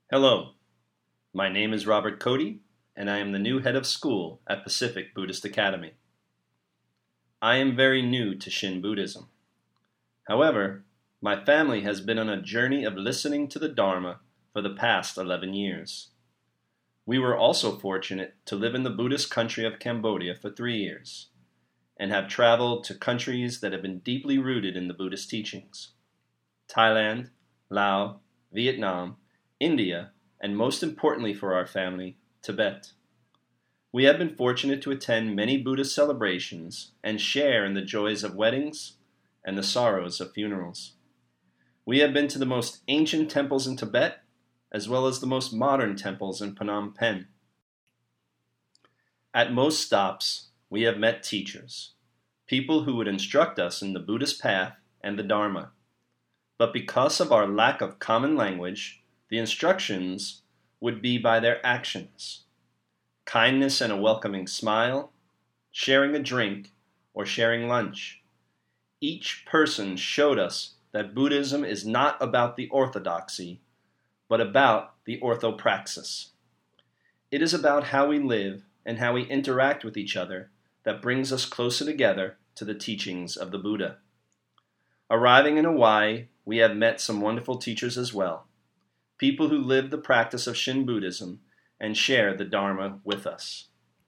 Hello, my name is Robert Cody, and I am the new head of school at Pacific Buddhist Academy. I am very new to Shin Buddhism. However, my family has been on a journey of listening to the Dharma for the past 11 years. We were also fortunate to live in the Buddhist country of Cambodia for 3 years, and have traveled to countries that have been deeply rooted in the Buddhist teachings: Thailand, Laos, Vietnam, India, and most importantly for our family, Tibet. We have been fortunate to attend many Buddhist celebrations and share in the joys of weddings and the sorrows of funerals. We have been to the most ancient temples in Tibet, as well as the most modern temples in Phnom Penh. At most stops, we have met teachers, people who would instruct us in the Buddhist path and the Dharma. But because of our lack of common language, the instructions would be by their actions: kindness and a welcoming smile, sharing a drink, or sharing lunch. Each person showed us that Buddhism is not about the orthodoxy, but about the orthopraxis. It is about how we live and how we interact with each other that brings us closer together to the teachings of the Buddha. Arriving in Hawaii, we have met some wonderful teachers as well, people who live the practice of Shin Buddhism and share the Dharma with us.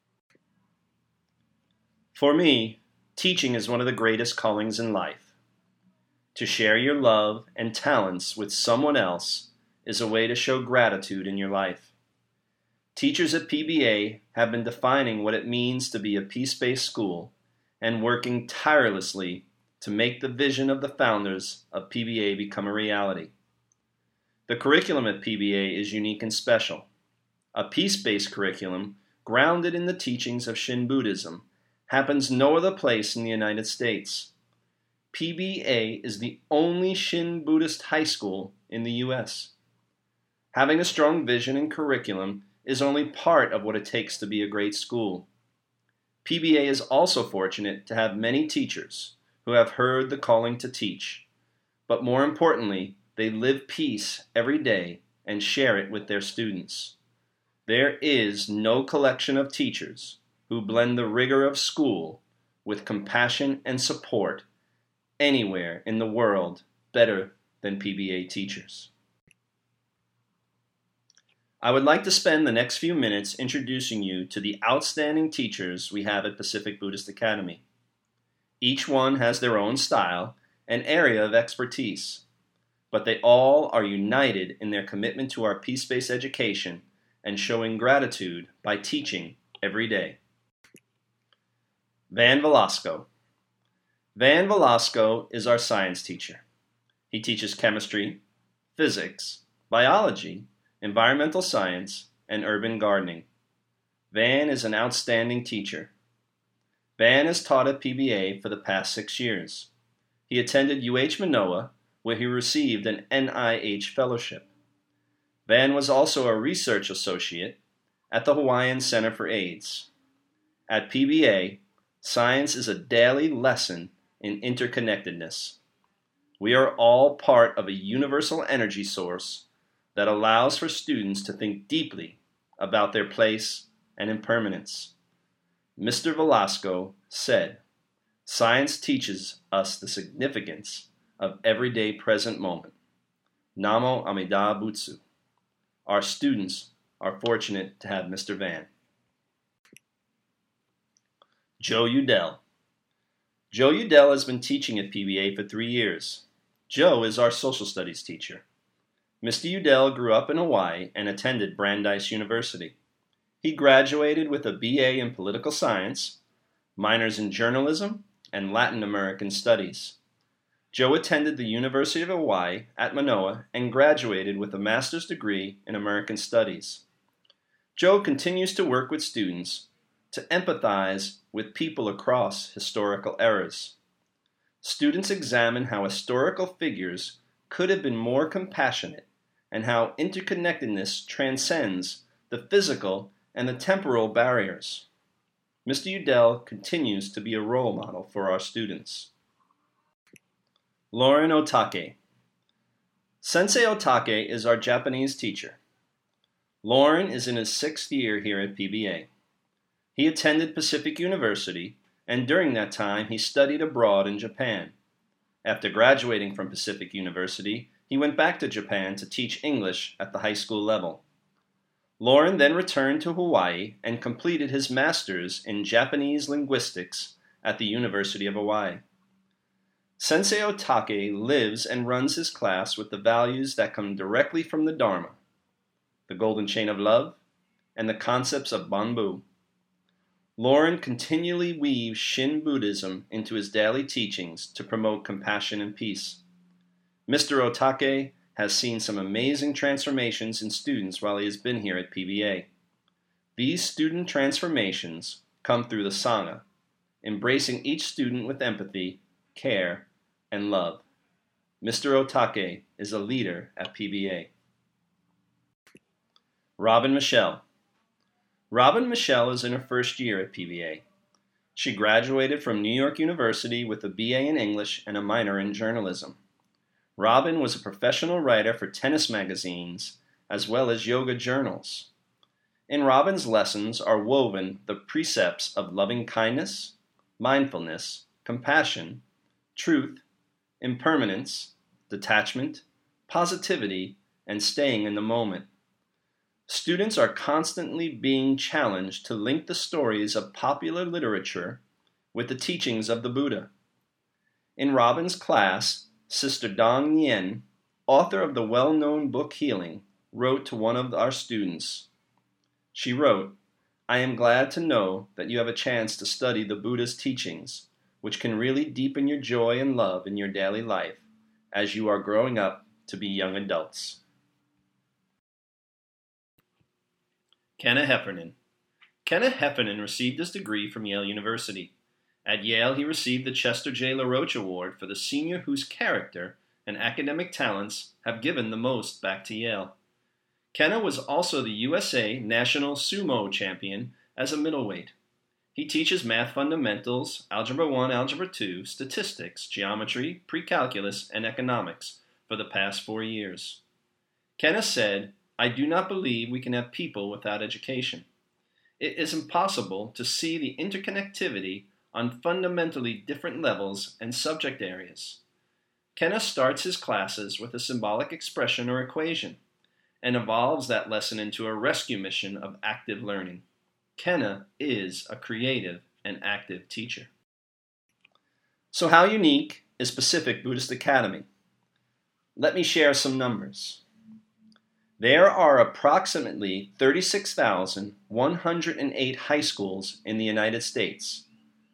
For me, teaching is one of the greatest callings in life. To share your love and talents with someone else is a way to show gratitude in your life. Teachers at PBA have been defining what it means to be a peace-based school and working tirelessly to make the vision of the founders of PBA become a reality. The curriculum at PBA is unique and special. A peace-based curriculum grounded in the teachings of Shin Buddhism happens no other place in the United States. PBA is the only Shin Buddhist high school in the U.S. Having a strong vision and curriculum is only part of what it takes to be a great school. PBA is also fortunate to have many teachers who have heard the calling to teach, but more importantly, they live peace every day and share it with their students. There is no collection of teachers who blend the rigor of school with compassion and support anywhere in the world better than PBA teachers. I would like to spend the next few minutes introducing you to the outstanding teachers we have at Pacific Buddhist Academy. Each one has their own style and area of expertise, but they all are united in their commitment to our peace-based education and showing gratitude by teaching every day. Van Velasco. Van Velasco is our science teacher. He teaches chemistry, physics, biology, environmental science, and urban gardening. Van is an outstanding teacher. Van has taught at PBA for the past 6 years. He attended UH Manoa, where he received an NIH fellowship. Van was also a research associate at the Hawaiian Center for AIDS. At PBA, science is a daily lesson in interconnectedness. We are all part of a universal energy source that allows for students to think deeply about their place and impermanence. Mr. Velasco said, "Science teaches us the significance of everyday present moment. Namo Amida Butsu." Our students are fortunate to have Mr. Van. Joe Udell. Joe Udell has been teaching at PBA for 3 years. Joe is our social studies teacher. Mr. Udell grew up in Hawaii and attended Brandeis University. He graduated with a BA in political science, minors in journalism, and Latin American studies. Joe attended the University of Hawaii at Manoa and graduated with a master's degree in American Studies. Joe continues to work with students to empathize with people across historical eras. Students examine how historical figures could have been more compassionate and how interconnectedness transcends the physical and the temporal barriers. Mr. Udell continues to be a role model for our students. Lauren Otake. Sensei Otake is our Japanese teacher. Lauren is in his 6th year here at PBA. He attended Pacific University, and during that time he studied abroad in Japan. After graduating from Pacific University, he went back to Japan to teach English at the high school level. Lauren then returned to Hawaii and completed his master's in Japanese linguistics at the University of Hawaii. Sensei Otake lives and runs his class with the values that come directly from the Dharma, the golden chain of love, and the concepts of Banbu. Lauren continually weaves Shin Buddhism into his daily teachings to promote compassion and peace. Mr. Otake has seen some amazing transformations in students while he has been here at PBA. These student transformations come through the Sangha, embracing each student with empathy, care, and love. Mr. Otake is a leader at PBA. Robin Michelle. Robin Michelle is in her 1st year at PBA. She graduated from New York University with a BA in English and a minor in journalism. Robin was a professional writer for tennis magazines as well as yoga journals. In Robin's lessons are woven the precepts of loving kindness, mindfulness, compassion, truth, impermanence, detachment, positivity, and staying in the moment. Students are constantly being challenged to link the stories of popular literature with the teachings of the Buddha. In Robin's class, Sister Dong Nguyen, author of the well-known book Healing, wrote to one of our students. She wrote, "I am glad to know that you have a chance to study the Buddha's teachings, which can really deepen your joy and love in your daily life as you are growing up to be young adults." Kenneth Heffernan. Kenneth Heffernan received his degree from Yale University. At Yale, he received the Chester J. LaRoche Award for the senior whose character and academic talents have given the most back to Yale. Kenna was also the USA National Sumo Champion as a middleweight. He teaches math fundamentals, Algebra 1, Algebra 2, statistics, geometry, pre-calculus, and economics for the past 4 years. Kenna said, "I do not believe we can have people without education. It is impossible to see the interconnectivity on fundamentally different levels and subject areas." Kenna starts his classes with a symbolic expression or equation and evolves that lesson into a rescue mission of active learning. Kenna is a creative and active teacher. So how unique is Pacific Buddhist Academy? Let me share some numbers. There are approximately 36,108 high schools in the United States.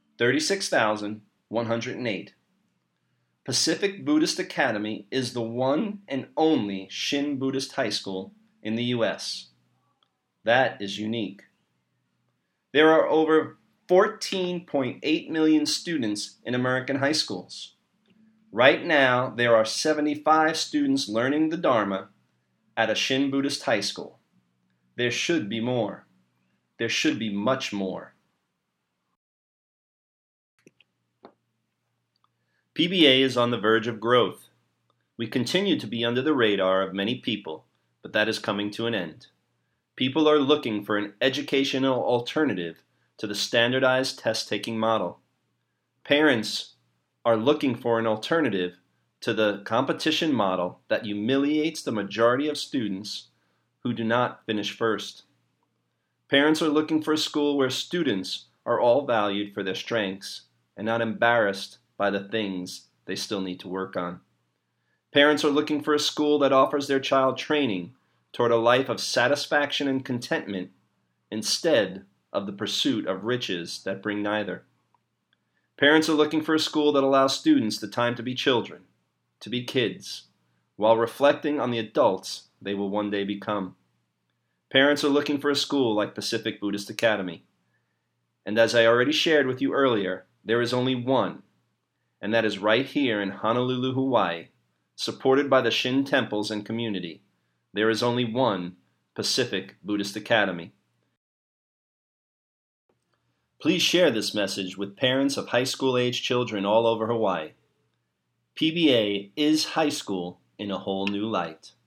36,108. Pacific Buddhist Academy is the one and only Shin Buddhist high school in the U.S. That is unique. There are over 14.8 million students in American high schools. Right now, there are 75 students learning the Dharma at a Shin Buddhist high school. There should be more. There should be much more. PBA is on the verge of growth. We continue to be under the radar of many people, but that is coming to an end. People are looking for an educational alternative to the standardized test-taking model. Parents are looking for an alternative to the competition model that humiliates the majority of students who do not finish first. Parents are looking for a school where students are all valued for their strengths and not embarrassed by the things they still need to work on. Parents are looking for a school that offers their child training toward a life of satisfaction and contentment instead of the pursuit of riches that bring neither. Parents are looking for a school that allows students the time to be children, to be kids, while reflecting on the adults they will one day become. Parents are looking for a school like Pacific Buddhist Academy. And as I already shared with you earlier, there is only one, and that is right here in Honolulu, Hawaii, supported by the Shin temples and community. There is only one Pacific Buddhist Academy. Please share this message with parents of high school-age children all over Hawaii. PBA is high school in a whole new light.